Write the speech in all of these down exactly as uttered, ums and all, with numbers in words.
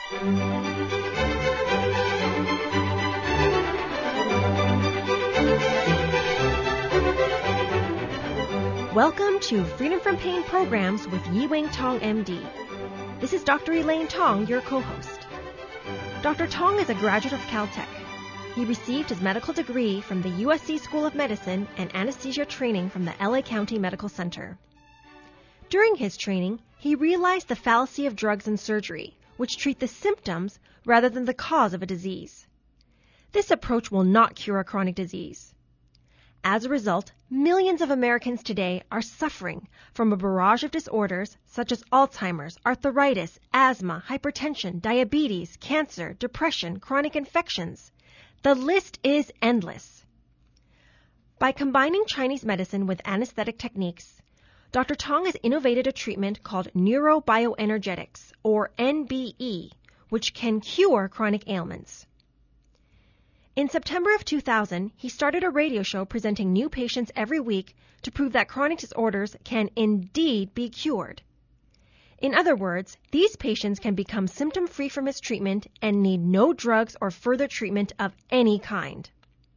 Welcome to Freedom from Pain Programs with Yi-Wing Tong, M D. This is Doctor Elaine Tong, your co-host. Doctor Tong is a graduate of Caltech. He received his medical degree from the U S C School of Medicine and anesthesia training from the L A County Medical Center. During his training, he realized the fallacy of drugs and surgery, which treat the symptoms rather than the cause of a disease. This approach will not cure a chronic disease. As a result, millions of Americans today are suffering from a barrage of disorders such as Alzheimer's, arthritis, asthma, hypertension, diabetes, cancer, depression, chronic infections. The list is endless. By combining Chinese medicine with anesthetic techniques, Doctor Tong has innovated a treatment called neurobioenergetics, or N B E, which can cure chronic ailments. In September of two thousand, he started a radio show presenting new patients every week to prove that chronic disorders can indeed be cured. In other words, these patients can become symptom-free from his treatment and need no drugs or further treatment of any kind.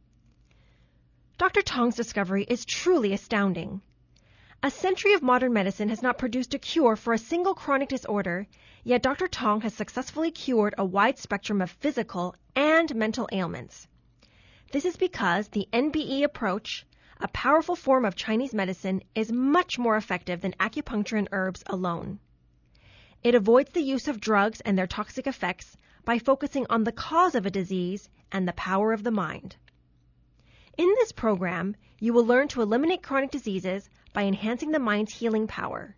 Doctor Tong's discovery is truly astounding. A century of modern medicine has not produced a cure for a single chronic disorder, yet Doctor Tong has successfully cured a wide spectrum of physical and mental ailments. This is because the N B E approach, a powerful form of Chinese medicine, is much more effective than acupuncture and herbs alone. It avoids the use of drugs and their toxic effects by focusing on the cause of a disease and the power of the mind. In this program, you will learn to eliminate chronic diseases by enhancing the mind's healing power.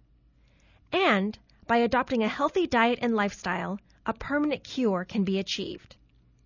And by adopting a healthy diet and lifestyle, a permanent cure can be achieved.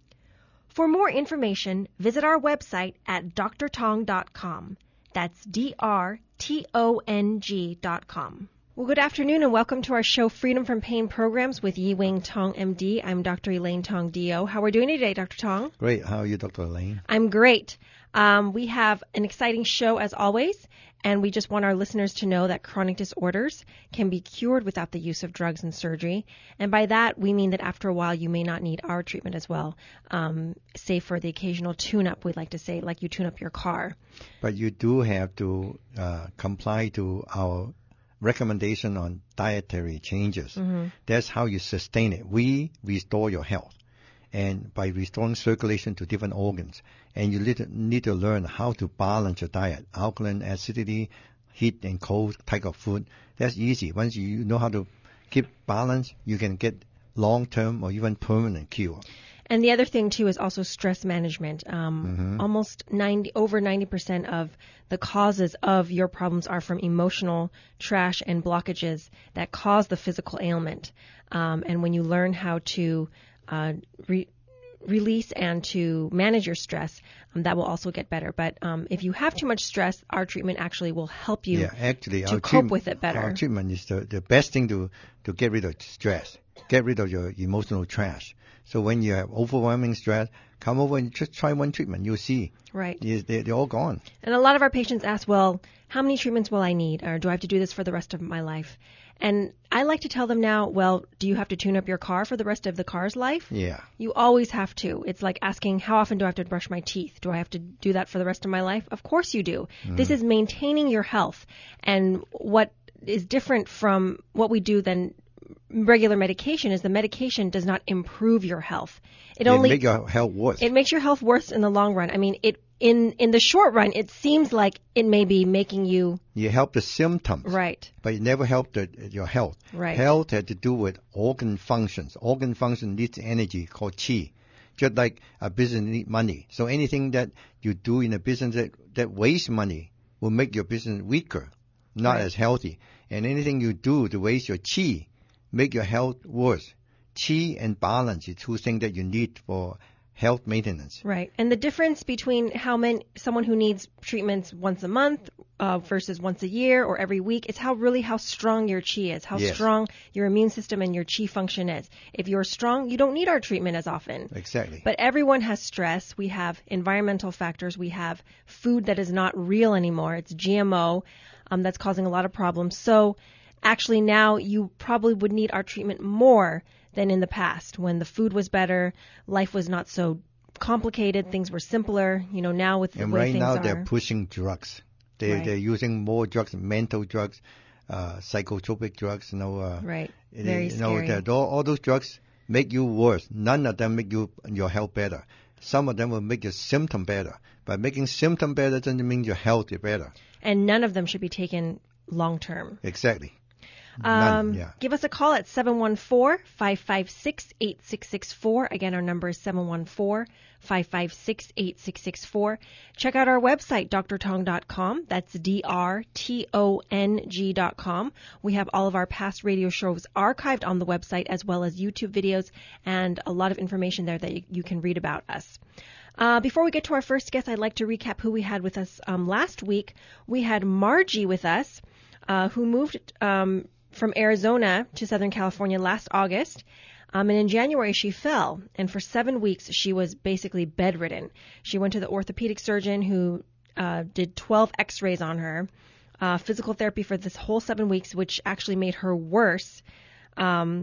For more information, visit our website at d r tong dot com. That's D R T O N G dot com. Well, good afternoon and welcome to our show, Freedom from Pain Programs with Yi-Wing Tong, M D. I'm Doctor Elaine Tong, D O. How are we doing today, Doctor Tong? Great. How are you, Doctor Elaine? I'm great. Um, we have an exciting show as always, and we just want our listeners to know that chronic disorders can be cured without the use of drugs and surgery. And by that, we mean that after a while, you may not need our treatment as well, um, save for the occasional tune-up, we'd like to say, like you tune up your car. But you do have to uh, comply to our recommendation on dietary changes. Mm-hmm. That's how you sustain it. We restore your health, and by restoring circulation to different organs. And you need to, need to learn how to balance your diet, alkaline, acidity, heat and cold type of food. That's easy. Once you know how to keep balance, you can get long-term or even permanent cure. And the other thing, too, is also stress management. Um, mm-hmm. Almost ninety, over ninety percent of the causes of your problems are from emotional trash and blockages that cause the physical ailment. Um, and when you learn how to uh, re- release and to manage your stress, um, that will also get better. But um, if you have too much stress, our treatment actually will help you yeah, actually, to cope with it better. Our treatment is the, the best thing to, to get rid of stress, get rid of your emotional trash. So when you have overwhelming stress, come over and just try one treatment. You'll see. Right. They're, they're all gone. And a lot of our patients ask, well, how many treatments will I need? Or do I have to do this for the rest of my life? And I like to tell them now, well, do you have to tune up your car for the rest of the car's life? Yeah. You always have to. It's like asking, how often do I have to brush my teeth? Do I have to do that for the rest of my life? Of course you do. Mm. This is maintaining your health. And what is different from what we do than regular medication is the medication does not improve your health. It, it only makes your health worse. It makes your health worse in the long run. I mean, it in in the short run, it seems like it may be making you. You help the symptoms, right? But it never helped the, your health. Right. Health had to do with organ functions. Organ function needs energy called qi, just like a business needs money. So anything that you do in a business that, that wastes money will make your business weaker, not right. as healthy. And anything you do to waste your qi make your health worse. Qi and balance is two things that you need for health maintenance. Right. And the difference between how many someone who needs treatments once a month uh, versus once a year or every week is how really how strong your qi is, how yes. strong your immune system and your qi function is. If you're strong, you don't need our treatment as often. Exactly. But everyone has stress. We have environmental factors. We have food that is not real anymore. It's G M O um, that's causing a lot of problems. So actually now you probably would need our treatment more than in the past when the food was better, life was not so complicated, things were simpler. You know, now with the and way right things now are. they're pushing drugs. They Right. they're using more drugs, mental drugs, uh, psychotropic drugs. You know, uh, Right. they- Very you know, scary. that all, all those drugs make you worse. None of them make you your health better. Some of them will make your symptom better. But making symptom better doesn't mean your health is better. And none of them should be taken long term. Exactly. None, Um, yeah. Give us a call at seven one four, five five six, eight six six four. Again, our number is seven one four, five five six, eight six six four. Check out our website, d r tong dot com. That's D R T O N G dot com. We have all of our past radio shows archived on the website, as well as YouTube videos and a lot of information there that you, you can read about us. Uh, before we get to our first guest, I'd like to recap who we had with us um, last week. We had Margie with us, uh, who moved um, from Arizona to Southern California last August. Um, and in January, she fell. And for seven weeks, she was basically bedridden. She went to the orthopedic surgeon who uh, did twelve x-rays on her, uh, physical therapy for this whole seven weeks, which actually made her worse. Um,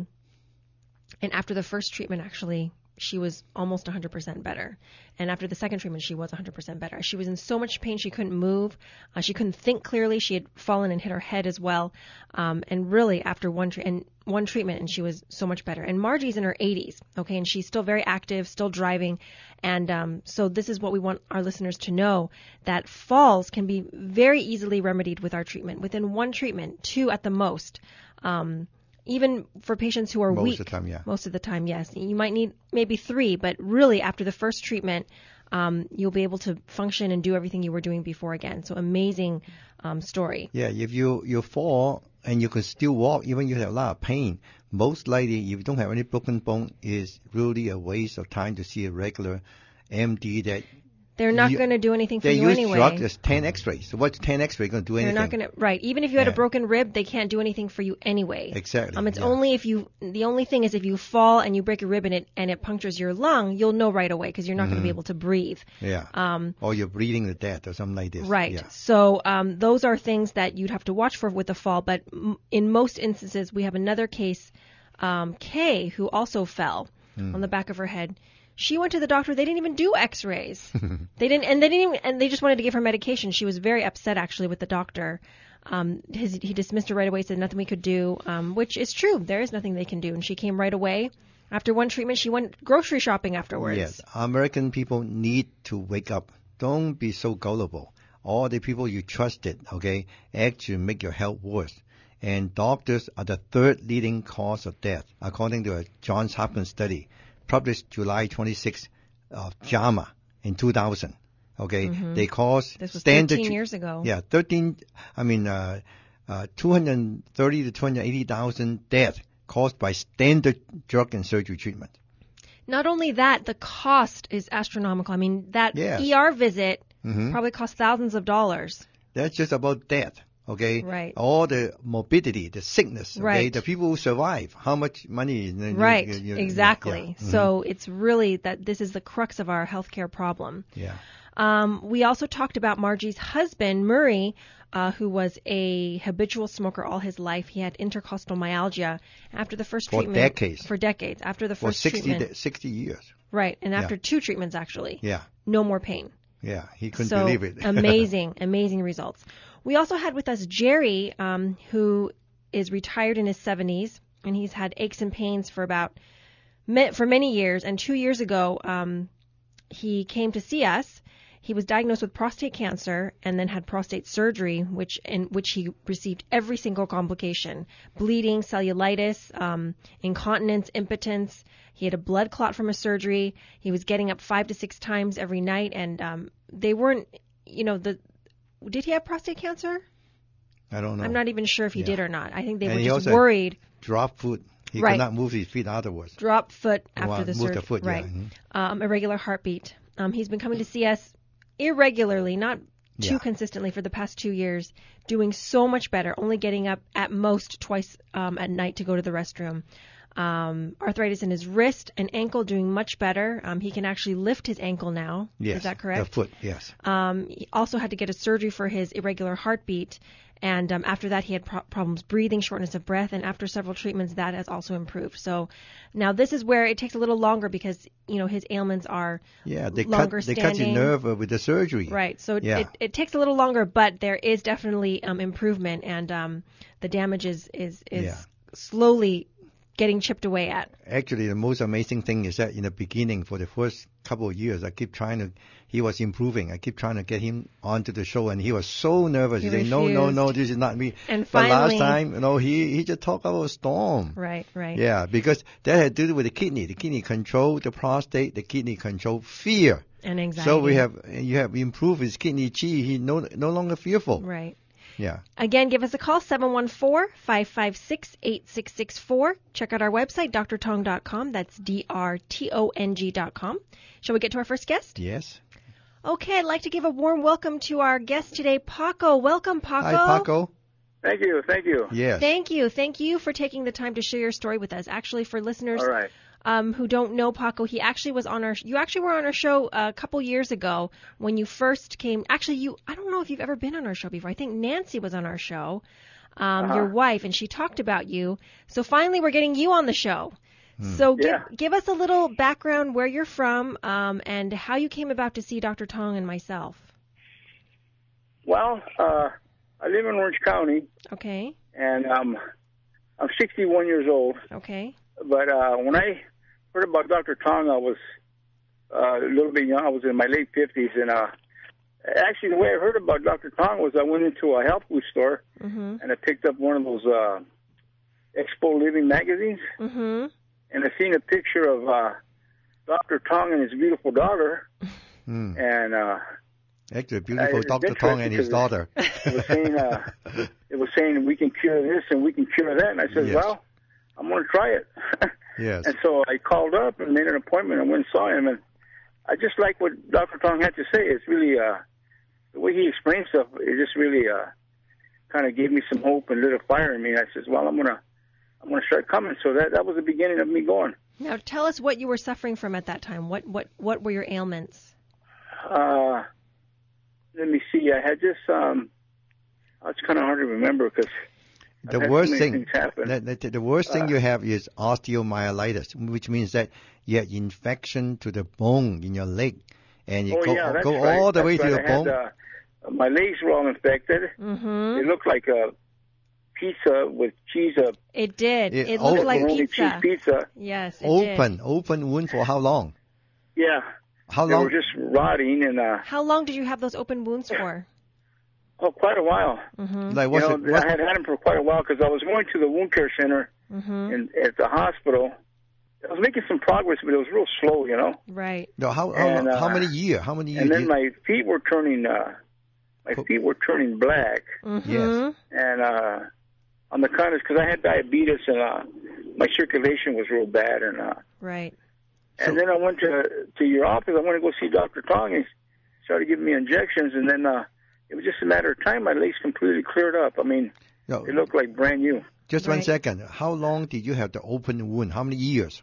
and after the first treatment, actually, she was almost one hundred percent better. And after the second treatment, she was one hundred percent better. She was in so much pain she couldn't move. Uh, she couldn't think clearly. She had fallen and hit her head as well. Um, and really, after one, tre- and one treatment, and she was so much better. And Margie's in her eighties, okay, and she's still very active, still driving. And um, so this is what we want our listeners to know, that falls can be very easily remedied with our treatment. Within one treatment, two at the most. Um Even for patients who are Most weak. of the time, yeah. Most of the time, yes. You might need maybe three, but really after the first treatment, um, you'll be able to function and do everything you were doing before again. So amazing um, story. Yeah, if you, you fall and you can still walk, even you have a lot of pain, most likely if you don't have any broken bone, is really a waste of time to see a regular M D that They're not You- going to do anything for they you use anyway. drugs as ten x-rays. So what's ten x-ray going to do They're anything? not going to, right. Even if you had a Yeah. broken rib, they can't do anything for you anyway. Exactly. Um, it's yeah. only if you, the only thing is if you fall and you break a rib and it, and it punctures your lung, you'll know right away because you're not going to be able to breathe. Yeah. Um, or you're bleeding to death or something like this. Right. Yeah. So um, those are things that you'd have to watch for with the fall. But m- in most instances, we have another case, um, Kay, who also fell Hmm. on the back of her head. She went to the doctor. They didn't even do X-rays. They didn't, and they didn't even, and they just wanted to give her medication. She was very upset actually with the doctor. Um, his, he dismissed her right away. Said nothing we could do, um, which is true. There is nothing they can do. And she came right away. After one treatment, she went grocery shopping afterwards. Yes. American people need to wake up. Don't be so gullible. All the people you trusted, okay, actually make your health worse. And doctors are the third leading cause of death, according to a Johns Hopkins study published July twenty-sixth of JAMA in two thousand. Okay, Mhm. they cause This was standard. thirteen years ago. Yeah, thirteen. I mean, uh, uh, two hundred thirty to two hundred eighty thousand deaths caused by standard drug and surgery treatment. Not only that, the cost is astronomical. I mean, that Yes. E R visit Mhm. probably cost thousands of dollars. That's just about death. Okay, Right. All the morbidity, the sickness. Okay, Right. the people who survive. How much money? you- Right, you- you- exactly. yeah. Mhm. So it's really that this is the crux of our healthcare problem. Yeah. Um, we also talked about Margie's husband, Murray, uh, who was a habitual smoker all his life. He had intercostal myalgia. After the first For treatment, decades. for decades, after the For first sixty, treatment, da- sixty years. right, and after Yeah. two treatments actually, Yeah. no more pain. Yeah. He couldn't so believe it. amazing, amazing results. We also had with us Jerry, um, who is retired in his seventies, and he's had aches and pains for about ma- for many years. And two years ago, um, he came to see us. He was diagnosed with prostate cancer and then had prostate surgery, which in which he received every single complication: bleeding, cellulitis, um, incontinence, impotence. He had a blood clot from a surgery. He was getting up five to six times every night, and um, they weren't, you know, the. Did he have prostate cancer? I don't know. I'm not even sure if he Yeah. did or not. I think they And were he just also- worried. Drop foot. He Right. could not move his feet afterwards. Drop foot after Well, the move surgery. the foot, yeah. right. Mhm. Um, irregular heartbeat. Um, he's been coming to see us irregularly, not too Yeah. consistently for the past two years, doing so much better, only getting up at most twice um, at night to go to the restroom. Um, arthritis in his wrist and ankle, doing much better. Um, he can actually lift his ankle now. Yes. Is that correct? The foot, yes. Um, he also had to get a surgery for his irregular heartbeat, And um, after that, he had pro- problems breathing, shortness of breath, and after several treatments, that has also improved. So now this is where it takes a little longer because, you know, his ailments are Yeah, they longer cut they standing. cut your nerve uh, with the surgery. Right. So it, Yeah. it, it takes a little longer, but there is definitely um, improvement, and um, the damage is is, is Yeah. slowly getting chipped away at. Actually, the most amazing thing is that in the beginning, for the first couple of years, I keep trying to, he was improving. I keep trying to get him onto the show, and he was so nervous. He He said, no, no, refused. no, this is not me. And but finally- last time, you know, he, he just talked about a storm. Right, right. Yeah, because that had to do with the kidney. The kidney control the prostate, the kidney control fear. And anxiety. So we have, you have improved his kidney chi. He no, no longer fearful. Right. Yeah. Again, give us a call, seven one four, five five six, eight six six four. Check out our website, d r tong dot com. That's D R T O N G dot com. Shall we get to our first guest? Yes. Okay, I'd like to give a warm welcome to our guest today, Paco. Welcome, Paco. Hi, Paco. Thank you, thank you. Yes. Thank you. Thank you for taking the time to share your story with us. Actually, for listeners All right. um, who don't know Paco, he actually was on our, you actually were on our show a couple years ago when you first came. Actually, you, I don't know if you've ever been on our show before. I think Nancy was on our show, um, Uh-huh. your wife, and she talked about you. So finally, we're getting you on the show. So give, Yeah. give us a little background where you're from um, and how you came about to see Doctor Tong and myself. Well, uh, I live in Orange County, Okay. and um, I'm sixty-one years old. Okay. But uh, when I heard about Doctor Tong, I was uh, a little bit young. I was in my late fifties, and uh, actually, the way I heard about Doctor Tong was I went into a health food store, Mm-hmm. and I picked up one of those uh, Expo Living magazines, Mm-hmm. and I seen a picture of uh, Doctor Tong and his beautiful daughter, Hmm. and uh, Actually, beautiful Uh, Doctor it's Tong and his interesting daughter. it was saying uh, it was saying we can cure this and we can cure that, and I said, Yes. well, I'm going to try it. Yes. And so I called up and made an appointment and went and saw him, and I just like what Doctor Tong had to say. It's really uh, the way he explained stuff. It just really uh, kind of gave me some hope and lit a fire in me. And I said, well, I'm gonna I'm gonna start coming. So that that was the beginning of me going. Now tell us what you were suffering from at that time. What what what were your ailments? Uh, let me see. I had this. Um, oh, it's kind of hard to remember because The I've had worst so many thing, things happen. the, the, the worst thing Uh, you have is osteomyelitis, which means that you have infection to the bone in your leg, and you oh go, yeah, that's go right. all the That's way to right. the I had, bone. uh, my legs were all infected. Mm-hmm. They looked like a pizza with cheese. A It did. It It, looked opened. like pepperoni cheese pizza. pizza. Yes, it open, did. open wound for how long? Yeah, How they long? were just rotting, and uh, How long did you have those open wounds for? oh, quite a while. Mm-hmm. Like You what's know, it? What's I had had them for quite a while because I was going to the wound care center Mm-hmm. in, at the hospital. I was making some progress, but it was real slow, you know. Right. no, how how, and, how uh, many years? How many years? And then did- my feet were turning. Uh, my Oh. feet were turning black, Mm-hmm. Yes. and uh, on the kind of because I had diabetes and uh, my circulation was real bad, and uh, Right. and So- then I went to to your office. I went to go see Doctor Tong. He started giving me injections, and then uh, it was just a matter of time. My legs completely cleared up. I mean, no, they looked like brand new. just one Right. second. How long did you have the open wound? How many years?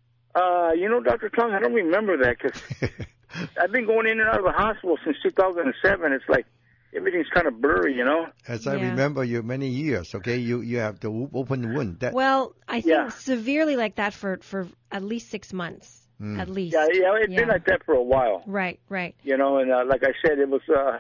Uh, you know, Doctor Tong, I don't remember that because I've been going in and out of the hospital since two thousand seven. It's like everything's kind of blurry, you know. As I Yeah. remember you many years, okay, you you have the o- open wound. That Well, I think Yeah. severely like that for, for at least six months. Mm. At least. Yeah, yeah, it's been Yeah. like that for a while, Right, right. you know. And uh, like I said, it was uh,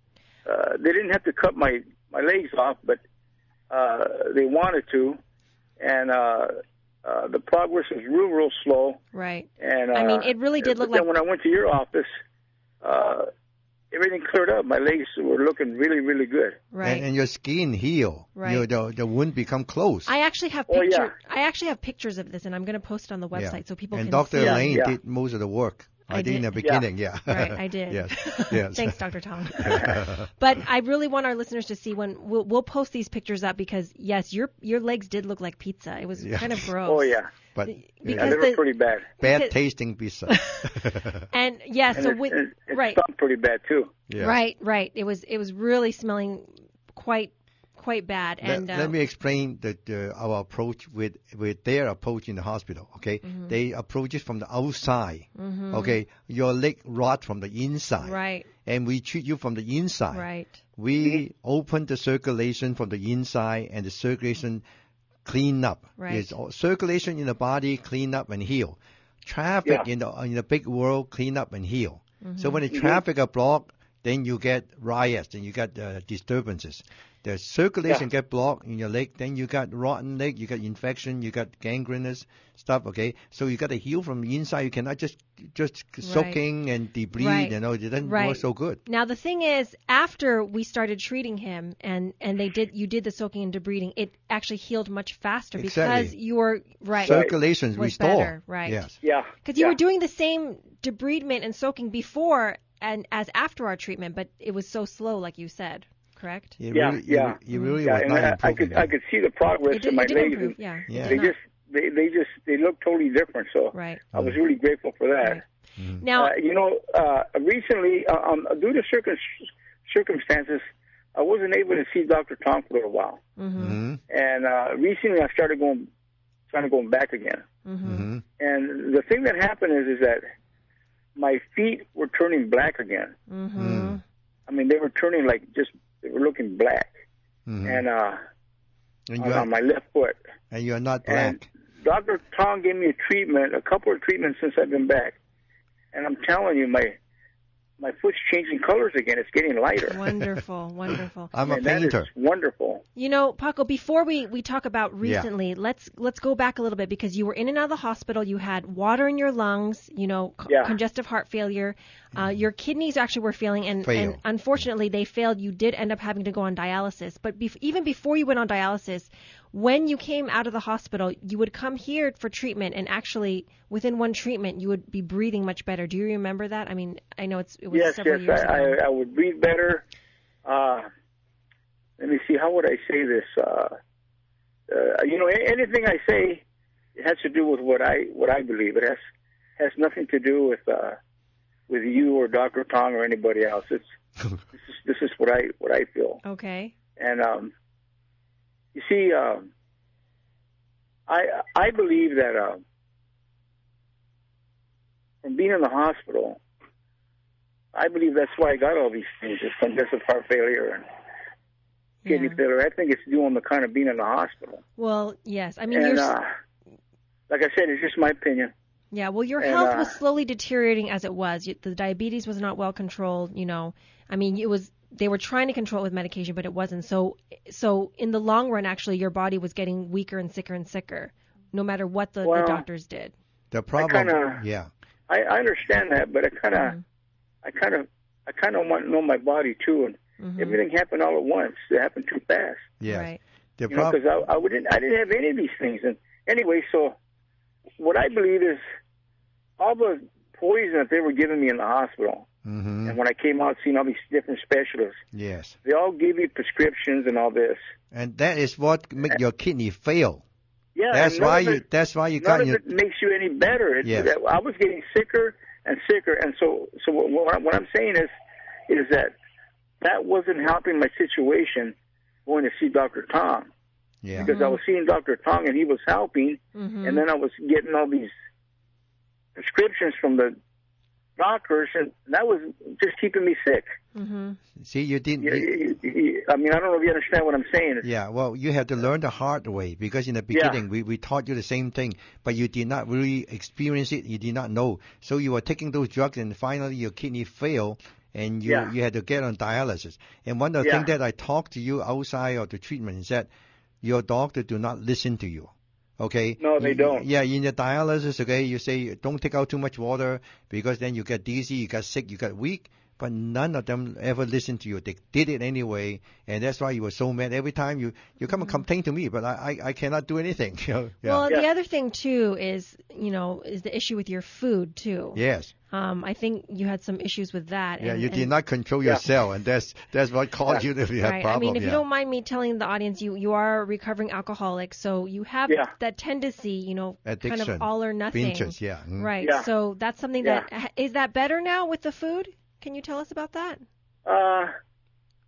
uh, they didn't have to cut my my legs off, but uh, they wanted to, and uh, uh, the progress was real, real slow. Right. And uh, I mean, it really did but look then like- when I went to your office, uh, everything cleared up. My legs were looking really, really good. Right. and, and your skin heal. Right. Your, the the wound become closed. I actually have Oh, picture. yeah. I actually have pictures of this, and I'm going to post it on the website Yeah. so people and can Doctor see. Yeah, Elaine yeah. did most of the work. I, I did in the did. beginning, yeah. Right, I did. yes, yes. Thanks, Doctor Tong. But I really want our listeners to see when we'll, we'll post these pictures up because yes, your your legs did look like pizza. It was Yeah. kind of gross. Oh yeah, But yeah, Because they were the- pretty bad. bad because- tasting pizza. And yeah, And so it, with it, it right, stunk pretty bad too. yeah. right, right. It was it was really smelling quite quite bad. Let, And uh, let me explain the, the, our approach with, with their approach in the hospital. Okay, mm-hmm. they approach it from the outside. Mm-hmm. Okay, your leg rot from the inside. Right. And we treat you from the inside. Right. We open the circulation from the inside, and the circulation clean up. Right. It's all, circulation in the body clean up and heal. Traffic Yeah. in the in the big world clean up and heal. Mm-hmm. So when the Mhm. traffic are blocked, then you get riots and you got uh, disturbances. The circulation Yeah. get blocked in your leg, then you got rotten leg, you got infection, you got gangrenous stuff. Okay, so you got to heal from the inside. You cannot just just soaking and debride. Right. You know, it doesn't Right. work so good. Now the thing is, after we started treating him, and and they did, you did the soaking and debriding, it actually healed much faster Exactly. because you were right Circulation was restore. better, right? Yes. Yeah. Because you yeah. were doing the same debridement and soaking before and as after our treatment, but it was so slow, like you said, correct? You Yeah, really, yeah. You, you really Yeah, was and not I, I improving. could I could see the progress It did, in my it did legs. improve, and yeah. Yeah. it They did not. just they, they just they look totally different. So Right. I was really grateful for that. Right. Mm. Now, Uh, you know, uh, recently, uh, um, due to circum- circumstances, I wasn't able to see Doctor Tom for a little while. mm-hmm, Mm-hmm. And uh, recently, I started going, trying to go back again. mm-hmm, Mm-hmm. And the thing that happened is, is that my feet were turning black again. mm-hmm. Mm. I mean, they were turning like just, they were looking black. Mm-hmm. And uh, And on, you are, on my left foot. and you are not And black. Doctor Tong gave me a treatment, a couple of treatments since I've been back. And I'm telling you, my my foot's changing colors again. It's getting lighter. Wonderful, wonderful. I'm a And that painter. is wonderful. You know, Paco, before we, we talk about recently, let's let's go back a little bit because you were in and out of the hospital. You had water in your lungs, you know, co- Yeah. congestive heart failure. Uh, your kidneys actually were failing, and, Fail. and unfortunately they failed. You did end up having to go on dialysis. But bef- even before you went on dialysis, when you came out of the hospital, you would come here for treatment, and actually within one treatment, you would be breathing much better. Do you remember that? I mean, I know it's it was Yes, several yes, years I, ago. I, I would breathe better. Uh, let me see, how would I say this? Uh, uh, you know, a- anything I say, it has to do with what I what I believe. It has has nothing to do with uh, with you or Doctor Tong or anybody else. It's this is this is what I what I feel. Okay. And um, you see, um, I I believe that uh, from being in the hospital, I believe that's why I got all these things: it's congestive heart failure and kidney Yeah. failure. I think it's due on the kind of being in the hospital. Well, yes. I mean, And you're. uh, like I said, it's just my opinion. Yeah, well, your And, health uh, was slowly deteriorating as it was. You, the diabetes was not well controlled. You know, I mean, it was. They were trying to control it with medication, but it wasn't. So, so in the long run, actually, your body was getting weaker and sicker and sicker, no matter what the, Well, the doctors did. The problem, kinda- yeah. I, I understand that, but I kind of, Mhm. I kind of, I kind of want to know my body too, and Mhm. everything happened all at once. It happened too fast. Yes. Right. The You know, problem, because I, I wouldn't, I didn't have any of these things. And anyway, so what I believe is all the poison that they were giving me in the hospital, hmm and when I came out seeing all these different specialists, yes. they all gave me prescriptions and all this. And that is what make your kidney fail. Yeah, That's and none why of you. it, That's why you none got of your. it makes you any better. It, Yes. that- I was getting sicker and sicker, and so, so what, what I'm- what I'm saying is, is that that wasn't helping my situation going to see Doctor Tom. Yeah. Because I was seeing Doctor Tong and he was helping, Mhm. and then I was getting all these prescriptions from the doctors, and that was just keeping me sick. Mhm. See, you didn't. You, you- you, you, I mean, I don't know if you understand what I'm saying. yeah. Well, you have to learn the hard way because in the Yeah. beginning we, we taught you the same thing, but you did not really experience it. You did not know. So you were taking those drugs, and finally your kidney failed, and you Yeah. you had to get on dialysis. And one of the Yeah. things that I talked to you outside of the treatment is that your doctor do not listen to you. Okay. No, they You- don't. Yeah, in the dialysis, okay, you say don't take out too much water because then you get dizzy, you get sick, you get weak. But none of them ever listened to you. They did it anyway, and that's why you were so mad every time you you come and complain to me. But I I, I cannot do anything. You know? Yeah. Well, the Yeah. other thing too is, you know, is the issue with your food too. yes. Um, I think you had some issues with that. Yeah, and, you did and- not control Yeah. yourself, and that's that's what caused you to have Right. problem. I mean, if yeah. you don't mind me telling the audience, you you are a recovering alcoholic, so you have Yeah. that tendency, you know, kind Addiction. of all or nothing. Pinches, yeah. Mm. Right. Yeah. So that's something Yeah. that is that better now with the food? Can you tell us about that? Uh,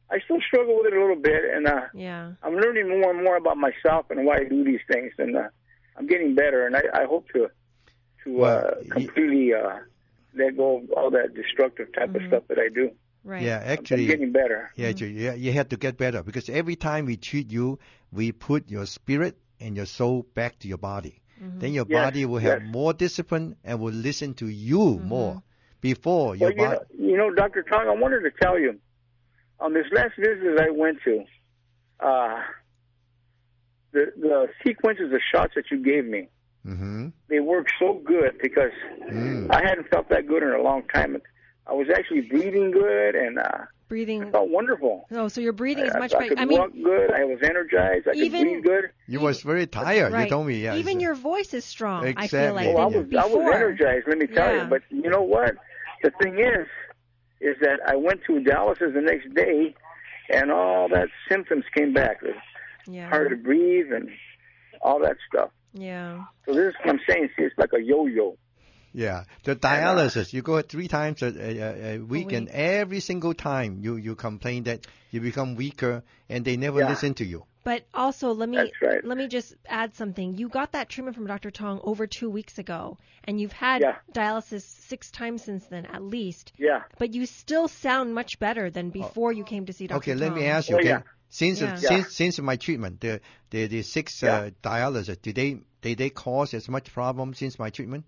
I still struggle with it a little bit, and uh, Yeah. I'm learning more and more about myself and why I do these things, and uh, I'm getting better, and I, I hope to to Well, uh, y- completely uh, let go of all that destructive type of stuff that I do. Right. Yeah, I'm actually, getting better. yeah, you, you you have to get better because every time we treat you, we put your spirit and your soul back to your body. Then your Yes, body will have yes. more discipline and will listen to you more. Before your Well, you body, know, you know, Doctor Tong, I wanted to tell you, on this last visit I went to, uh, the the sequences of shots that you gave me, hmm they worked so good because Mm. I hadn't felt that good in a long time. I was actually breathing good, and uh, I Breathing. felt wonderful. Oh, so your breathing is I, much I better. could I mean, walk good. I was energized. I even- could breathe good. you was very tired. right. You told me, yeah. Even it's- your voice is strong. I feel Exactly. like Oh, I than was I was before. energized. Let me tell Yeah. you. But you know what? The thing is, is that I went to dialysis the next day, and all that symptoms came back. It was Yeah. hard to breathe and all that stuff. Yeah. So this is what I'm saying. See, it's like a yo-yo. Yeah, the dialysis, you go three times a, a, a week, week. and every single time you, you complain that you become weaker, and they never Yeah. listen to you. But also, let me That's right. let me just add something. You got that treatment from Doctor Tong over two weeks ago, and you've had Yeah. dialysis six times since then, at least. Yeah. But you still sound much better than before you came to see Doctor Okay, Tong. let me ask you. Oh, Okay, yeah. since Yeah. since Yeah. since my treatment, the the, the six Yeah. uh, dialysis, did they did they cause as much problem since my treatment?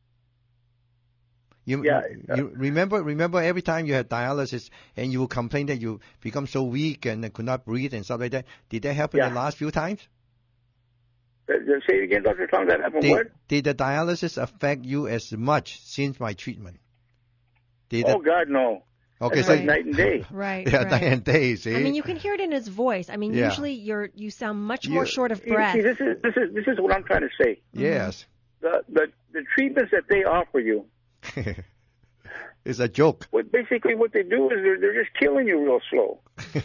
You, Yeah, uh, you remember remember every time you had dialysis and you would complain that you become so weak and could not breathe and stuff like that. Did that happen Yeah. the last few times? Uh, Say it again, Doctor Tong. That happened Did, what? did the dialysis affect you as much since my treatment? Did Oh the, God, no. okay, It's so like night and day. Right. yeah, right. night and day. See, I mean, you can hear it in his voice. I mean, Yeah. usually you're you sound much You- more short of See, breath. see, this is this is this is what I'm trying to say. yes, The the the treatments that they offer you, it's a joke. what basically what they do is they're they're just killing you real slow.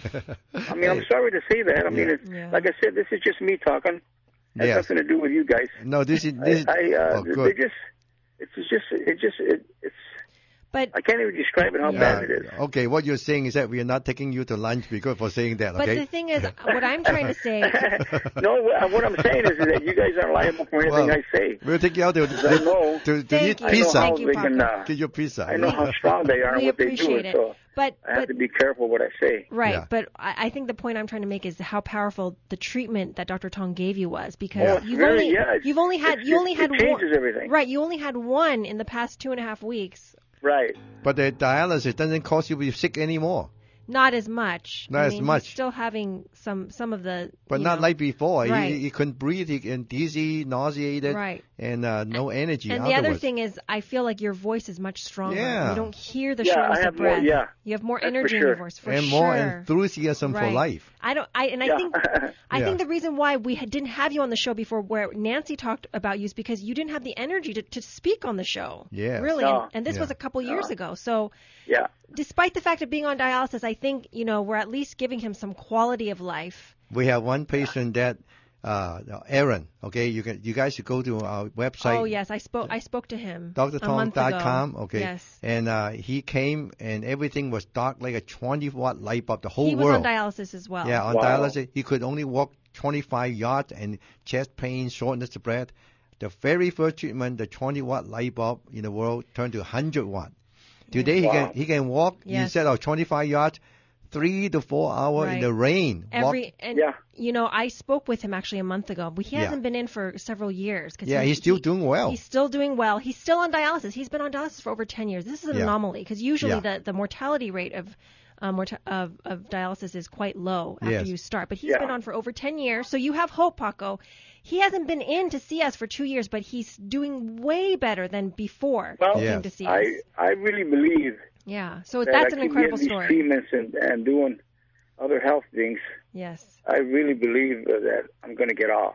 I mean, I'm sorry to say that. I mean, it's, Yeah. like I said, this is just me talking. Has Yes. nothing to do with you guys. No, this is I, this. I uh, oh, they're good. just it's just it just it, it's But I can't even describe it how Yeah. bad it is. Uh, okay, what you're saying is that we are not taking you to lunch because for saying that. but Okay. the thing is, what I'm trying to say. No, what what I'm saying is that you guys aren't liable for anything Well, I say. We'll take you out to I know. to, to Thank eat you. I know pizza. how Thank you, they can. Paco. Uh, Get your pizza. I know how strong they are and We what they do, appreciate and it. so But I have but to be careful what I say. Right, Yeah. but I, I think the point I'm trying to make is how powerful the treatment that Doctor Tong gave you was, because Yeah. Oh, it's you've very- only yeah, it's- you've only had it's- you only it had changes one, everything. right? You only had one in the past two and a half weeks, Right. But the dialysis doesn't cause you to be sick anymore. not as much. Not I as mean, much. He's still having some some of the, But you not know, like before. Right. He, he couldn't breathe. He and dizzy, nauseated, Right. and uh, no energy. And the other afterwards. thing is, I feel like your voice is much stronger. Yeah. You don't hear the Yeah, shortness I have of more- breath. yeah. You have more That's for energy in your sure. voice, for and sure. more enthusiasm for Right. life. I don't. I and I Yeah. think I Yeah. think the reason why we had, didn't have you on the show before, where Nancy talked about you, is because you didn't have the energy to, to speak on the show. Yes. Really. No. And, and this Yeah. was a couple years ago. So, Yeah. despite the fact of being on dialysis, I think you know we're at least giving him some quality of life. We have one patient that, uh, Aaron. Okay, you can you guys should go to our website. Oh yes, I spoke. I spoke to him D R a Tong month dot ago. com. Okay. Yes. And uh, he came and everything was dark like a twenty watt light bulb. The whole He was world. on dialysis as well. Yeah, on Wow. dialysis, he could only walk twenty-five yards and chest pain, shortness of breath. The very first treatment, the twenty watt light bulb in the world turned to one hundred watt. Today he Wow. can he can walk Yes. instead of twenty-five yards, three to four hours in Right. the rain. Walk- Every and Yeah. you know, I spoke with him actually a month ago. He Yeah. hasn't been in for several years. 'Cause yeah, he- he's still he- doing well. He's still doing well. He's still on dialysis. He's been on dialysis for over ten years. This is an Yeah. anomaly because usually Yeah. the, the mortality rate of, um, morta- of of dialysis is quite low after Yes. you start. But he's Yeah. been on for over ten years. So you have hope, Paco. He hasn't been in to see us for two years, but he's doing way better than before Well, he Yes. came to see us. I I really believe Yeah. So that that's I an keep incredible getting story. these treatments and and doing other health things. Yes. I really believe uh, that I'm going to get off.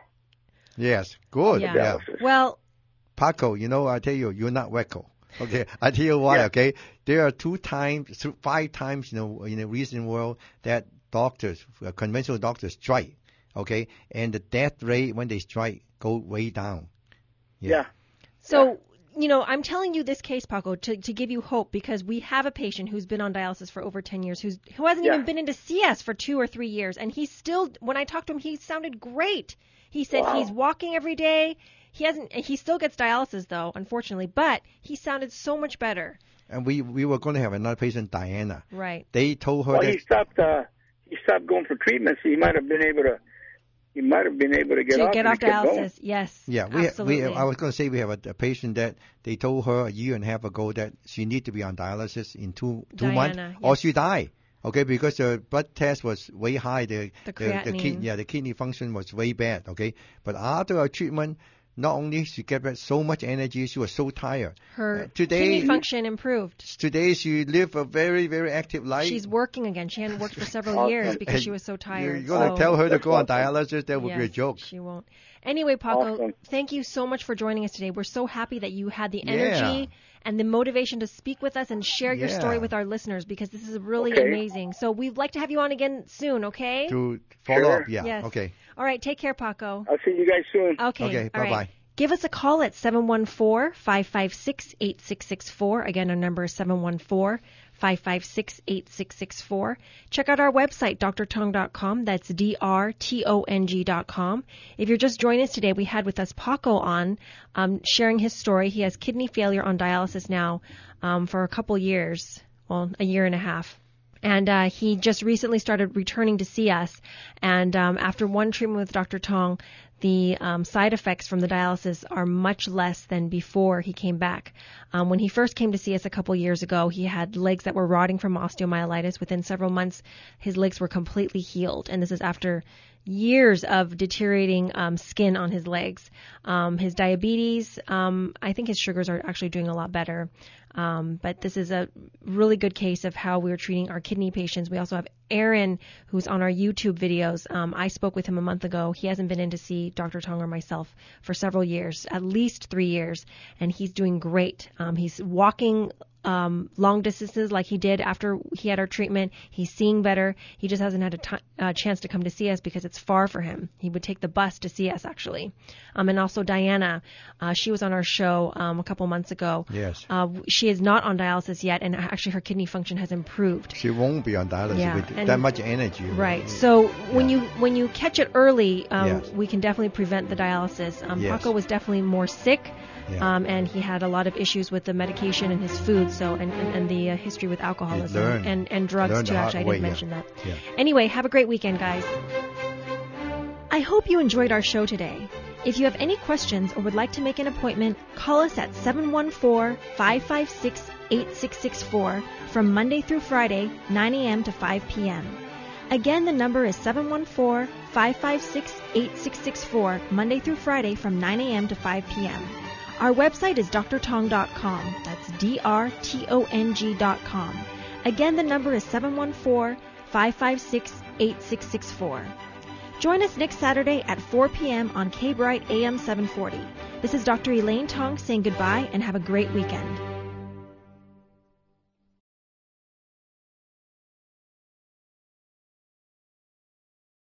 Yes, good. Yeah. Yeah. dialysis. Well, Paco, you know, I tell you, you're not wacko. Okay, I tell you why. Yeah. Okay, there are two times, th- five times, you know, in the recent world that doctors, uh, conventional doctors, strike. Okay, and the death rate when they strike go way down. Yeah. so you know, I'm telling you this case, Paco, to, to give you hope, because we have a patient who's been on dialysis for over ten years, who's who hasn't Yeah. even been in to see us for two or three years, and he's still. When I talked to him, he sounded great. He said Wow. he's walking every day. He hasn't. He still gets dialysis though, unfortunately, but he sounded so much better. And we, we were going to have another patient, Diana. Right. They told her Well, that he stopped. Uh, he stopped going for treatment, so he might have been able to. He might have been able to get to off. get and off he kept going. dialysis, yes. Yeah, we, absolutely. we I was going to say we have a, a patient that they told her a year and a half ago that she need to be on dialysis in two two months, Diana, or yes. she die. Okay, because the blood test was way high, the The the, the, kid, creatinine. yeah the kidney function was way bad. Okay, but after her treatment, not only she get back so much energy, she was so tired. Her Uh, today, kidney function improved. Today she live a very very active life. She's working again. She hadn't worked for several Awesome. years because And she was so tired. You're going to so- tell her to That's go on awesome. dialysis? That would be a Yes, joke. She won't. Anyway, Paco, Awesome. thank you so much for joining us today. We're so happy that you had the Yeah. energy and the motivation to speak with us and share your Yeah. story with our listeners, because this is really Okay. amazing. So we'd like to have you on again soon, okay? To follow Sure. up, yeah. Yes. Okay. All right, take care, Paco. I'll see you guys soon. Okay. Okay, all right. bye-bye. Give us a call at seven one four, five five six, eight six six four. Again, our number is seven one four, five five six, eight six six four. Check out our website, d r tong dot com. That's D R T O N G dot com. If you're just joining us today, we had with us Paco on, um, sharing his story. He has kidney failure on dialysis now um, for a couple years, well, a year and a half. And uh, he just recently started returning to see us. And um, after one treatment with Doctor Tong, the um, side effects from the dialysis are much less than before he came back. Um, when he first came to see us a couple years ago, he had legs that were rotting from osteomyelitis. Within several months, his legs were completely healed. And this is after years of deteriorating um, skin on his legs. Um, his diabetes, um, I think his sugars are actually doing a lot better. Um, but this is a really good case of how we're treating our kidney patients. We also have Aaron, who's on our YouTube videos. Um, I spoke with him a month ago. He hasn't been in to see Doctor Tong or myself for several years, at least three years, and he's doing great. Um, he's walking um, long distances like he did after he had our treatment. He's seeing better. He just hasn't had a t- uh, chance to come to see us because it's far for him. He would take the bus to see us, actually. Um, and also Diana, uh, she was on our show um, a couple months ago. Yes. Uh, she is not on dialysis yet, and actually her kidney function has improved. She won't be on dialysis Yeah, with and- that much energy. Right. So when Yeah. you when you catch it early, um, Yes. we can definitely prevent the dialysis. Um, Yes. Paco was definitely more sick, Yeah. um, and he had a lot of issues with the medication and his food. So and and, and the uh, history with alcoholism learned- and and drugs learned too. the hard Actually, I way, didn't yeah. mention that. Yeah. Anyway, have a great weekend, guys. I hope you enjoyed our show today. If you have any questions or would like to make an appointment, call us at seven one four, five five six, eight six six four from Monday through Friday, nine a.m. to five p.m. Again, the number is seven one four, five five six, eight six six four, Monday through Friday from nine a.m. to five p.m. Our website is d r tong dot com. That's D R T O N G dot com. Again, the number is seven one four, five five six, eight six six four. Join us next Saturday at four p.m. on K-Bright A M seven forty. This is Doctor Elaine Tong saying goodbye and have a great weekend.